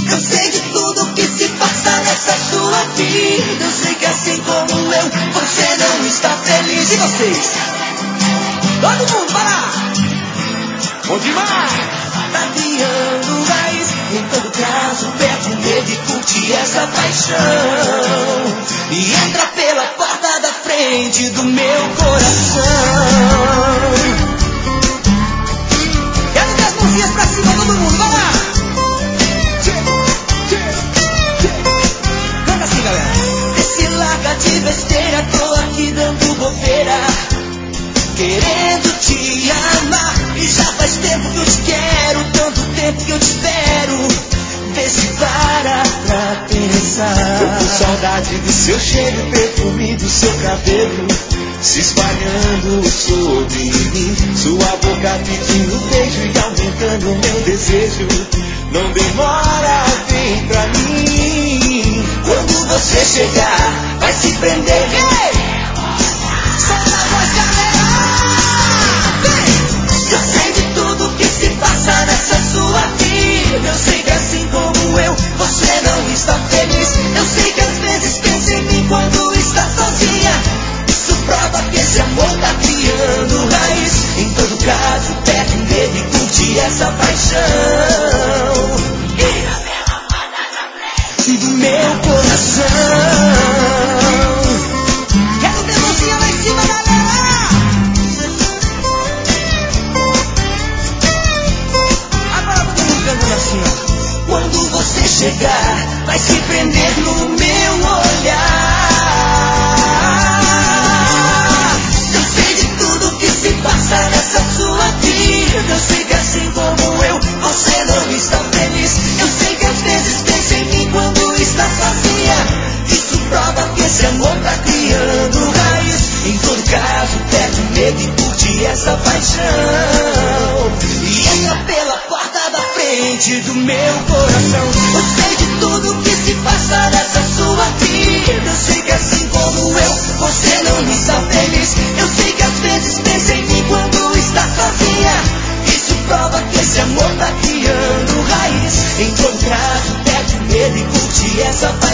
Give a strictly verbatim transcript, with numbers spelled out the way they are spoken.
Eu sei de tudo que se passa nessa sua vida. Eu sei que assim como eu, você não está feliz. E vocês? Todo mundo, vai lá! Bom demais! Tá criando raiz. Em todo caso, perde o medo e curte essa paixão. E entra pela porta da frente do meu coração. Quero ver as mãozinhas pra cima, todo mundo, vai lá! Canta assim, galera. Esse larga de besteira, tô aqui dando bobeira, querendo te amar. E já faz tempo que eu te quero, tanto tempo que eu te espero. Vê se para pra pensar. Tô com saudade do seu cheiro, perfume do seu cabelo se espalhando sobre mim. Sua boca pedindo beijo e aumentando meu desejo. Não demora, vem pra mim. Quando você chegar, vai se prender. Hey! Solta a voz, galera! Eu sei de tudo que se passa nessa sua vida. Eu sei que assim como eu, você não está feliz. Eu sei que às vezes pensa em mim quando está sozinha. Isso prova que esse amor tá criando raiz. Em todo caso, perde o medo e curte essa paixão. E do meu coração. Quero ver mãozinha lá em cima, galera! Agora todo mundo cantando assim, ó. Quando você chegar, vai se prender no meu olhar. Eu sei de tudo que se passa nessa sua vida. Eu sei que assim como eu, você não está feliz. Eu sei que às vezes pensa em mim quando está sozinha. Isso prova que esse amor tá criando raiz. Em todo caso, perde o medo e curte essa paixão. E entra pela porta da frente do meu coração. Eu sei de tudo que se passa nessa sua vida. Eu sei que assim como eu, você não está feliz. Eu sei que às vezes pensa em mim quando está sozinha. Isso prova que esse amor tá criando raiz. Em todo caso, perde o medo e curte essa paixão.